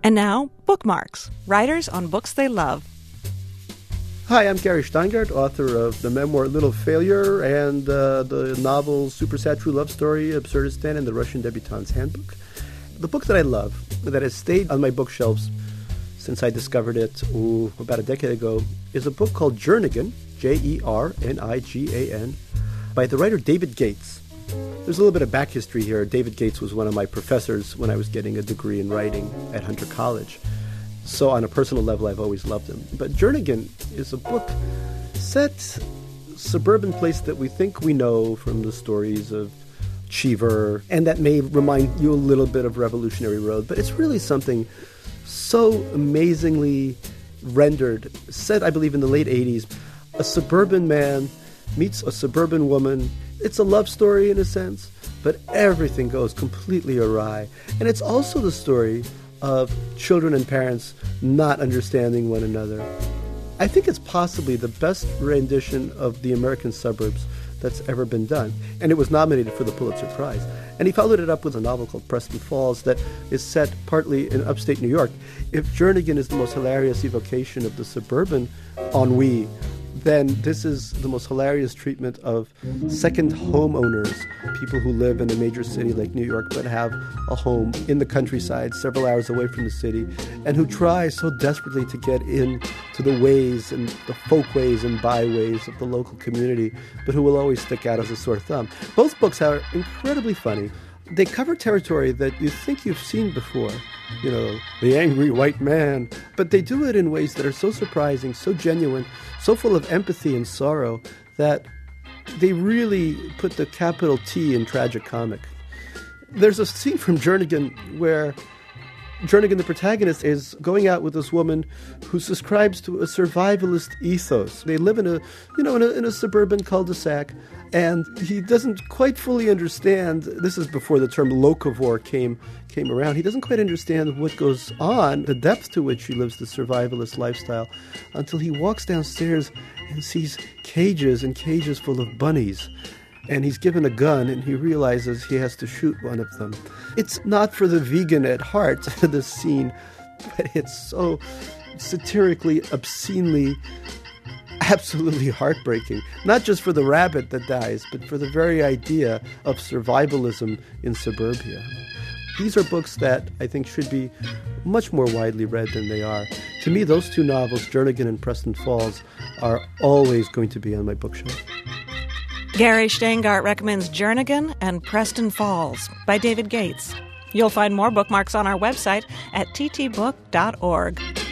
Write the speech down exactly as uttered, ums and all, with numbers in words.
And now, Bookmarks, writers on books they love. Hi, I'm Gary Shteyngardt, author of the memoir Little Failure and uh, the novels Super Sad True Love Story, Absurdistan, and The Russian Debutante's Handbook. The book that I love, that has stayed on my bookshelves since I discovered it ooh, about a decade ago, is a book called Jernigan, J E R N I G A N, by the writer David Gates. There's a little bit of back history here. David Gates was one of my professors when I was getting a degree in writing at Hunter College. So on a personal level, I've always loved him. But Jernigan is a book set suburban place that we think we know from the stories of Cheever, and that may remind you a little bit of Revolutionary Road, but it's really something so amazingly rendered, set, I believe, in the late eighties. A suburban man meets a suburban woman. It's a love story in a sense, but everything goes completely awry. And it's also the story of children and parents not understanding one another. I think it's possibly the best rendition of the American suburbs that's ever been done. And it was nominated for the Pulitzer Prize. And he followed it up with a novel called Preston Falls that is set partly in upstate New York. If Jernigan is the most hilarious evocation of the suburban ennui, then this is the most hilarious treatment of second homeowners, people who live in a major city like New York but have a home in the countryside several hours away from the city, and who try so desperately to get into the ways and the folkways and byways of the local community, but who will always stick out as a sore thumb. Both books are incredibly funny. They cover territory that you think you've seen before, you know, the angry white man, but they do it in ways that are so surprising, so genuine, so full of empathy and sorrow that they really put the capital T in tragicomic. There's a scene from Jernigan where Jernigan, the protagonist, is going out with this woman who subscribes to a survivalist ethos. They live in a, you know, in a, in a suburban cul-de-sac, and he doesn't quite fully understand. This is before the term locavore came came around. He doesn't quite understand what goes on, the depth to which he lives the survivalist lifestyle, until he walks downstairs and sees cages and cages full of bunnies. And he's given a gun, and he realizes he has to shoot one of them. It's not for the vegan at heart, this scene, but it's so satirically, obscenely, absolutely heartbreaking. Not just for the rabbit that dies, but for the very idea of survivalism in suburbia. These are books that I think should be much more widely read than they are. To me, those two novels, Jernigan and Preston Falls, are always going to be on my bookshelf. Gary Shteyngardt recommends Jernigan and Preston Falls by David Gates. You'll find more bookmarks on our website at t t book dot org.